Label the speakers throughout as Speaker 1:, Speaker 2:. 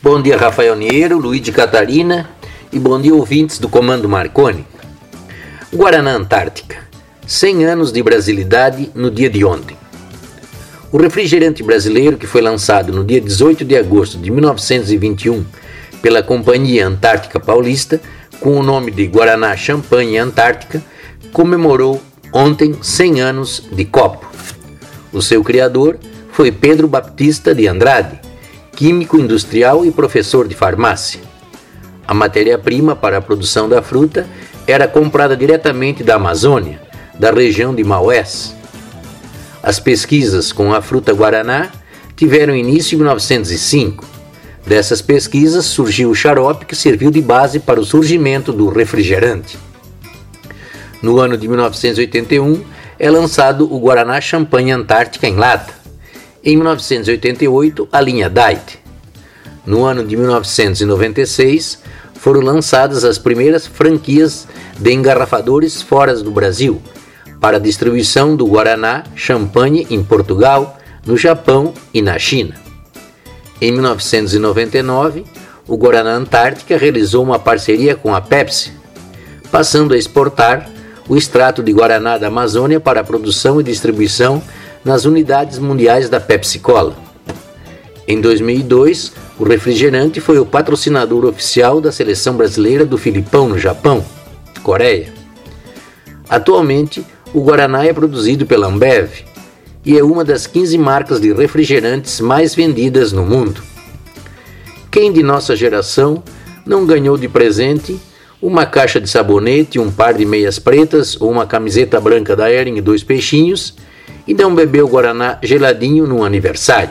Speaker 1: Bom dia, Rafael Niero, Luiz de Catarina e bom dia, ouvintes do Comando Marconi. Guaraná Antártica, 100 anos de brasilidade no dia de ontem. O refrigerante brasileiro, que foi lançado no dia 18 de agosto de 1921 pela Companhia Antártica Paulista, com o nome de Guaraná Champanhe Antártica, comemorou ontem 100 anos de copo. O seu criador foi Pedro Baptista de Andrade, químico industrial e professor de farmácia. A matéria-prima para a produção da fruta era comprada diretamente da Amazônia, da região de Maués. As pesquisas com a fruta guaraná tiveram início em 1905. Dessas pesquisas surgiu o xarope que serviu de base para o surgimento do refrigerante. No ano de 1981 é lançado o Guaraná Champanhe Antártica em lata. Em 1988, a linha Diet. No ano de 1996, foram lançadas as primeiras franquias de engarrafadores fora do Brasil, para a distribuição do Guaraná Champanhe em Portugal, no Japão e na China. Em 1999, o Guaraná Antártica realizou uma parceria com a Pepsi, passando a exportar o extrato de Guaraná da Amazônia para a produção e distribuição nas unidades mundiais da Pepsi-Cola. Em 2002, o refrigerante foi o patrocinador oficial da seleção brasileira do Filipão, no Japão, Coreia. Atualmente, o Guaraná é produzido pela Ambev e é uma das 15 marcas de refrigerantes mais vendidas no mundo. Quem de nossa geração não ganhou de presente uma caixa de sabonete, um par de meias pretas ou uma camiseta branca da Hering e 2 peixinhos e não bebeu Guaraná geladinho no aniversário?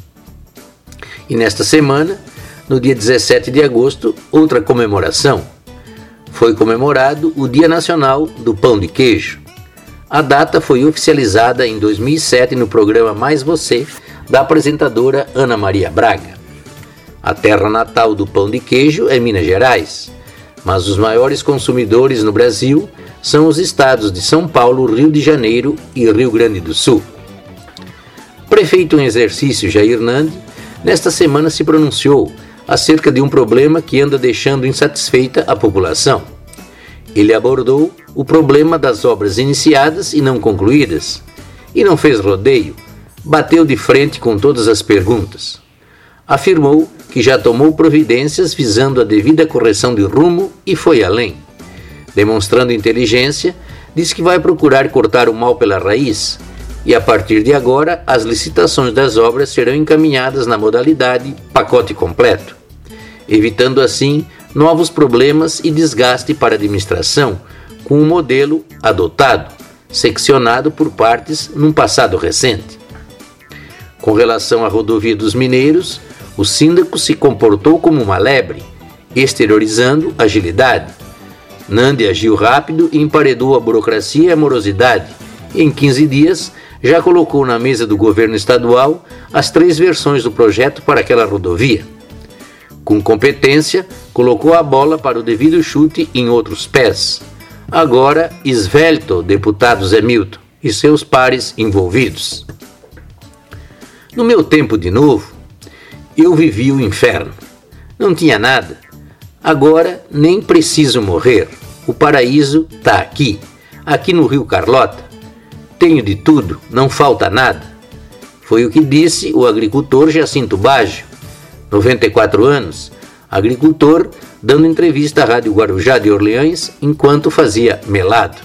Speaker 1: E nesta semana, no dia 17 de agosto, outra comemoração. Foi comemorado o Dia Nacional do Pão de Queijo. A data foi oficializada em 2007 no programa Mais Você, da apresentadora Ana Maria Braga. A terra natal do pão de queijo é Minas Gerais, mas os maiores consumidores no Brasil são os estados de São Paulo, Rio de Janeiro e Rio Grande do Sul. Prefeito em exercício Jair Nandi, nesta semana se pronunciou acerca de um problema que anda deixando insatisfeita a população. Ele abordou o problema das obras iniciadas e não concluídas, e não fez rodeio, bateu de frente com todas as perguntas. Afirmou que já tomou providências visando a devida correção de rumo e foi além. Demonstrando inteligência, diz que vai procurar cortar o mal pela raiz e, a partir de agora, as licitações das obras serão encaminhadas na modalidade pacote completo, evitando assim novos problemas e desgaste para a administração com o modelo adotado, seccionado por partes num passado recente. Com relação à rodovia dos Mineiros, o síndico se comportou como uma lebre, exteriorizando agilidade. Nandi agiu rápido e emparedou a burocracia e a morosidade, e em 15 dias já colocou na mesa do governo estadual as 3 versões do projeto para aquela rodovia. Com competência, colocou a bola para o devido chute em outros pés. Agora, esvelto deputado Zé Milton e seus pares envolvidos. No meu tempo de novo, eu vivi o inferno. Não tinha nada. Agora nem preciso morrer. O paraíso está aqui, aqui no Rio Carlota. Tenho de tudo, não falta nada. Foi o que disse o agricultor Jacinto Baggio, 94 anos, agricultor, dando entrevista à Rádio Guarujá de Orleans enquanto fazia melado.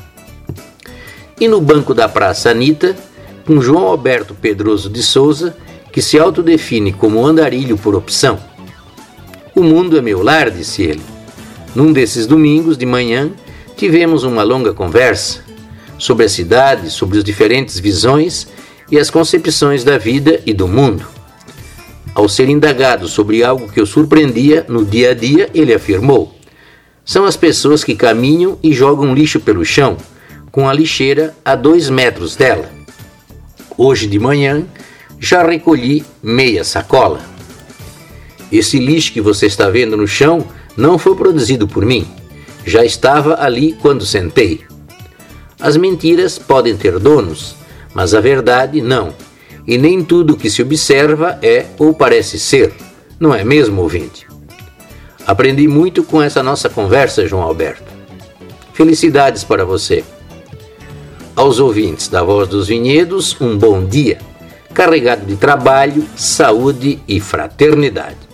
Speaker 1: E no banco da Praça Anitta, com João Alberto Pedroso de Souza, que se autodefine como andarilho por opção. O mundo é meu lar, disse ele. Num desses domingos de manhã, tivemos uma longa conversa sobre a cidade, sobre as diferentes visões e as concepções da vida e do mundo. Ao ser indagado sobre algo que o surpreendia no dia a dia, ele afirmou: são as pessoas que caminham e jogam lixo pelo chão, com a lixeira a 2 metros dela. Hoje de manhã, já recolhi meia sacola. Esse lixo que você está vendo no chão não foi produzido por mim. Já estava ali quando sentei. As mentiras podem ter donos, mas a verdade não. E nem tudo que se observa é ou parece ser. Não é mesmo, ouvinte? Aprendi muito com essa nossa conversa, João Alberto. Felicidades para você. Aos ouvintes da Voz dos Vinhedos, um bom dia, carregado de trabalho, saúde e fraternidade.